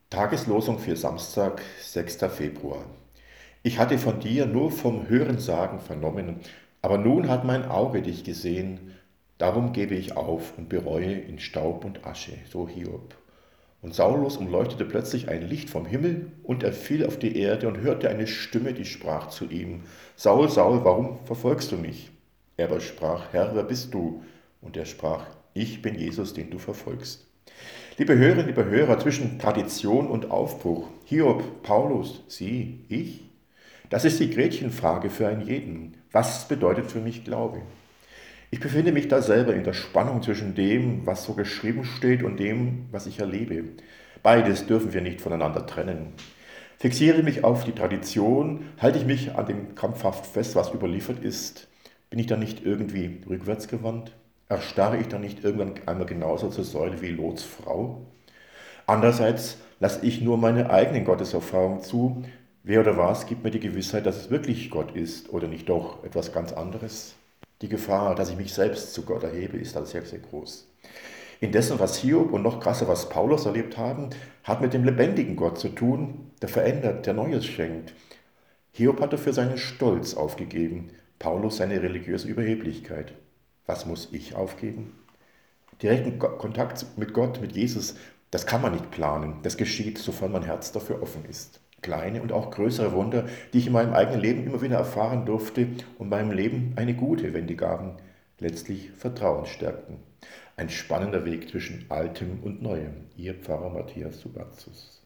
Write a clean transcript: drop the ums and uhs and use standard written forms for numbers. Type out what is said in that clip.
Tageslosung für Samstag, 6. Februar. Ich hatte von dir nur vom Hörensagen vernommen, aber nun hat mein Auge dich gesehen. Darum gebe ich auf und bereue in Staub und Asche, so Hiob. Und Saulus umleuchtete plötzlich ein Licht vom Himmel, und er fiel auf die Erde und hörte eine Stimme, die sprach zu ihm: Saul, Saul, warum verfolgst du mich? Er aber sprach: Herr, wer bist du? Und er sprach: Ich bin Jesus, den du verfolgst. Liebe Hörerinnen, liebe Hörer, zwischen Tradition und Aufbruch, Hiob, Paulus, Sie, ich? Das ist die Gretchenfrage für einen jeden. Was bedeutet für mich Glaube? Ich befinde mich da selber in der Spannung zwischen dem, was so geschrieben steht, und dem, was ich erlebe. Beides dürfen wir nicht voneinander trennen. Fixiere ich mich auf die Tradition, halte ich mich an dem krampfhaft fest, was überliefert ist, bin ich dann nicht irgendwie rückwärtsgewandt? Erstarre ich dann nicht irgendwann einmal genauso zur Säule wie Lots Frau? Andererseits lasse ich nur meine eigenen Gotteserfahrungen zu. Wer oder was gibt mir die Gewissheit, dass es wirklich Gott ist oder nicht doch etwas ganz anderes? Die Gefahr, dass ich mich selbst zu Gott erhebe, ist also sehr, sehr groß. Indessen, was Hiob und noch krasser, was Paulus erlebt haben, hat mit dem lebendigen Gott zu tun, der verändert, der Neues schenkt. Hiob hat dafür seinen Stolz aufgegeben, Paulus seine religiöse Überheblichkeit. Was muss ich aufgeben? Direkten Kontakt mit Gott, mit Jesus, das kann man nicht planen. Das geschieht, sofern mein Herz dafür offen ist. Kleine und auch größere Wunder, die ich in meinem eigenen Leben immer wieder erfahren durfte und meinem Leben eine gute, wenn die Gaben letztlich Vertrauen stärkten. Ein spannender Weg zwischen Altem und Neuem. Ihr Pfarrer Matthias Subatzus.